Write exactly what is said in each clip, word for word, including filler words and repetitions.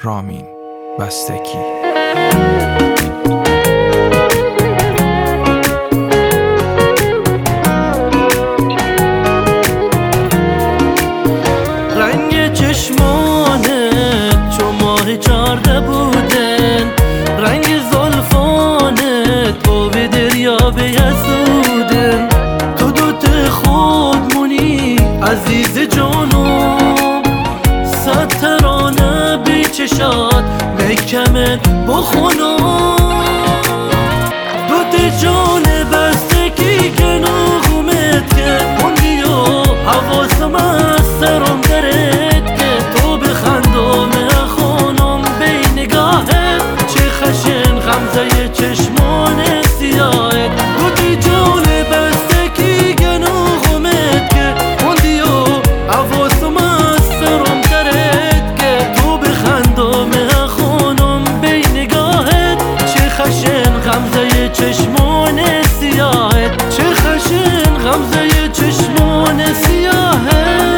رامین بستگی. رنگ چشمانت چو ماه چارده بودن، رنگ زلفانت تو به دریا بیسودن. تو دوت خود مونی عزیز جانم، صد ترانه بی چشات میکمت بخونم. دوت جان بستگی گناهمت که موندی و حواسم از سرم درد که تو بخندم خونم بی نگاهت. چه خشن غمزه چشمان سیاهت. دوت جان بستگی گناهمت که موندی و حواسم از سرم درد که تو بخندم خونم بی نگاهت. چه خشن غمزه چشمان سیاهت. چه خشن غمزه چشمان سیاهت.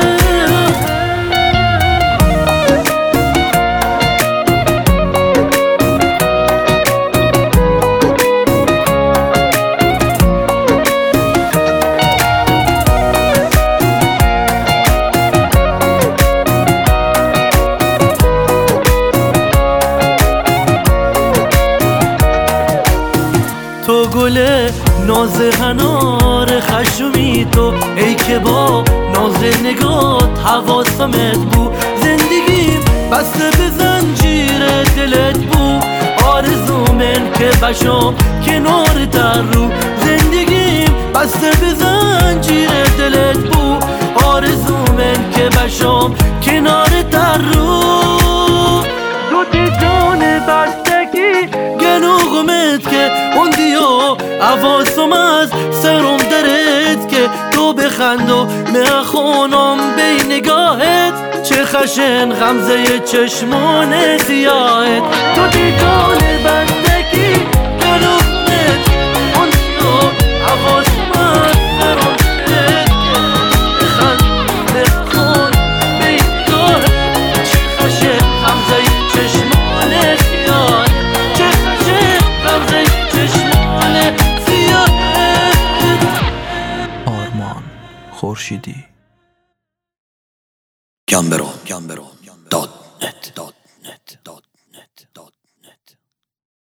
تو گل ناز هنار خشمی تو، ای که با ناز نگات حواسمت بو. زندگیم بسته به زنجیر دلت بو، آرزو من که بشم کنار در رو. زندگیم بسته به زنجیر دلت بو، آرزو من که بشم کنار در رو. دوت جان بستگی گناهمت که موندی و حواسم از سرم درد که تو بخند و میخونم بی نگاهت. چه خشن غمزه چشمان سیاهت. دوت جان بستگی گناهمت موندی و حواسم از سرم درد که بخند میخونم بی نگاهت. چه خشن غمزه چشمان سیاهت. چه خشن غمزه چشمان سیاهت. آرمان خورشیدی. گمبرو دات نت